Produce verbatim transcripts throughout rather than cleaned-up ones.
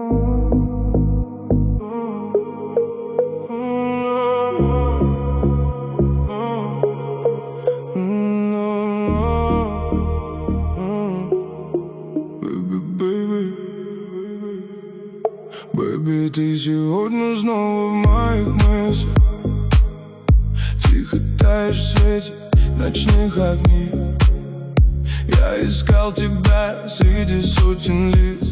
Бэйби, ты сегодня снова в моих мыслях. Тихо таешь в свете ночных огней. Я искал тебя среди сотен лиц,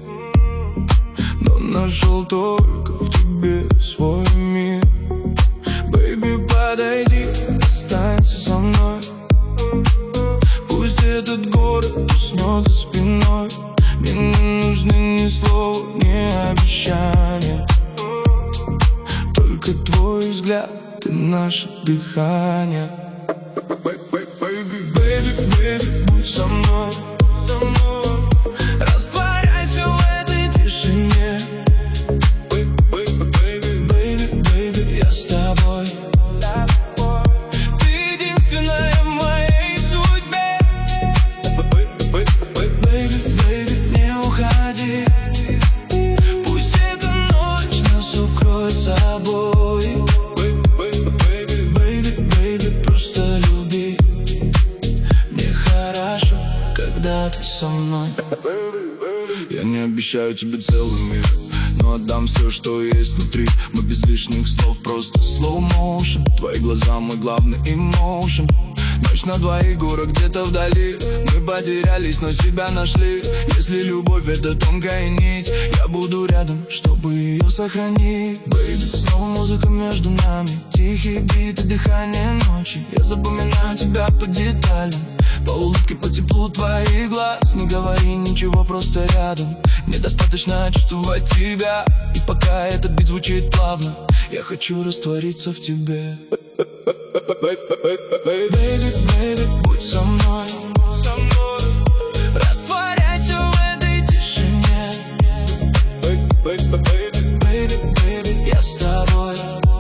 но нашел только в тебе свой мир. Бэйби, подойди, останься со мной. Пусть этот город уснет за спиной. Мне не нужны ни слова, ни обещания, только твой взгляд и наше дыхание. Бэйби, бэйби, бэйби, будь со мной, со мной. Растворяйся в этой тишине. Бэйби, бэйби, бэйби, бэйби, я с тобой. Ты единственная в моей судьбе. Бэйби, бэйби, не уходи. Пусть эта ночь нас укроет собой. Бэйби, бэйби, бэйби, просто люби. Мне хорошо, когда ты со мной. Я не обещаю тебе целый мир, но отдам все, что есть внутри. Мы без лишних слов, просто slow motion. Твои глаза мой главный emotion. Ночь на двоих, город где-то вдали. Мы потерялись, но себя нашли. Если любовь — это тонкая нить, я буду рядом, чтобы ее сохранить. Бэйби, снова музыка между нами, тихие биты, дыхание ночи. Я запоминаю тебя по деталям, по улыбке, по теплу твоих глаз. Не говори ничего, просто рядом. Мне достаточно чувствовать тебя. И пока этот бит звучит плавно, я хочу раствориться в тебе. Бэйби, бэйби, будь со мной, со мной. Растворяйся в этой тишине. Бэйби, бэйби, бэйби, я с тобой.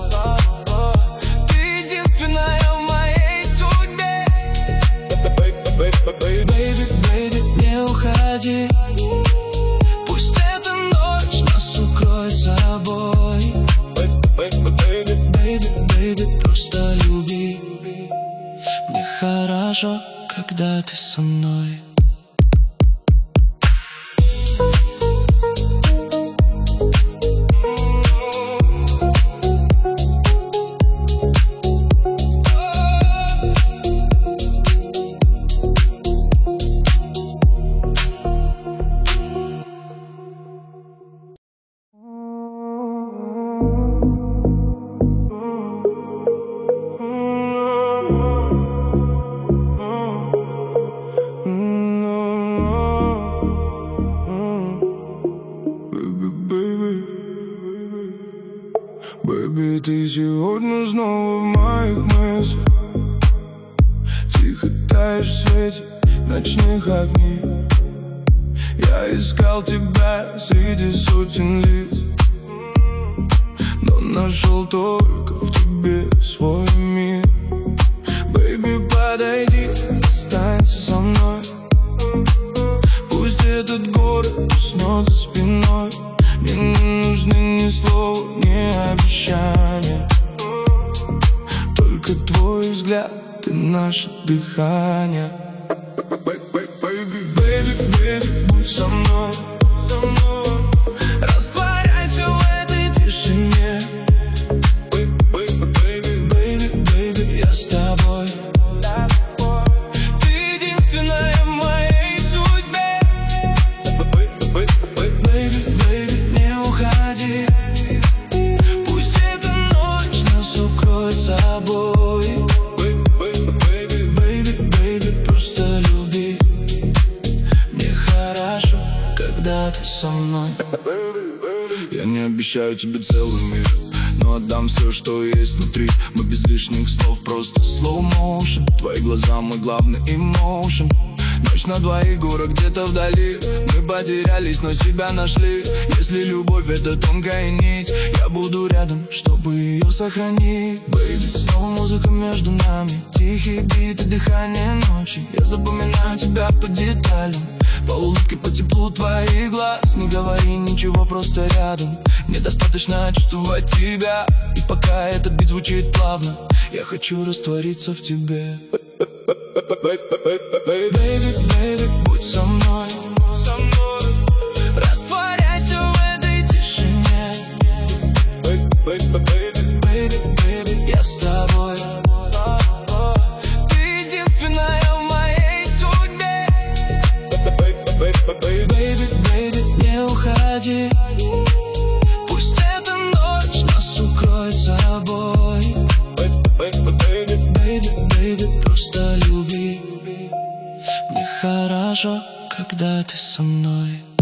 Ты единственная в моей судьбе. Бэйби, бэйби, не уходи. Пусть эта ночь нас укроет собой. Бэйби, бэйби, бэйби, просто люби. Мне хорошо, когда ты со мной. Бэйби, ты сегодня снова в моих мыслях. Тихо таешь в свете ночных огней. Я искал тебя среди сотен лиц, но нашел только в тебе свой мир. Бэйби, подойди, останься со мной. Пусть этот город уснет за спиной. Мне не нужны ни слова, ни обещания, только твой взгляд и наше дыхание. Бэйби, бэйби, бэйби, будь со мной, со мной. Растворяйся в этой тишине. Бэйби, бэйби, бэйби, я с тобой. Ты единственная в моей судьбе. Бэйби, бэйби, не уходи. Пусть эта ночь нас укроет собой. Бэйби, бэйби, просто люби. Мне хорошо, когда ты со мной. Я не обещаю тебе целый мир, но отдам все, что есть внутри. Мы без лишних слов, просто slow motion. Твои глаза мой главный emotion. Ночь на двоих, город где-то вдали. Мы потерялись, но себя нашли. Если любовь — это тонкая нить, я буду рядом, чтобы ее сохранить. Бэйби, снова музыка между нами, тихие биты, дыхание ночи. Я запоминаю тебя по деталям, По улыбке, по теплу твоих глаз. Не говори ничего, просто рядом. Мне достаточно чувствовать тебя. И пока этот бит звучит плавно, я хочу раствориться в тебе. Baby, baby, будь со мной, растворяйся в этой тишине. Baby, baby, я с тобой. Ты единственная в моей судьбе. Baby, baby, не уходи. Пусть эта ночь нас укроет собой. Baby, baby, просто люби. Мне хорошо, когда ты со мной.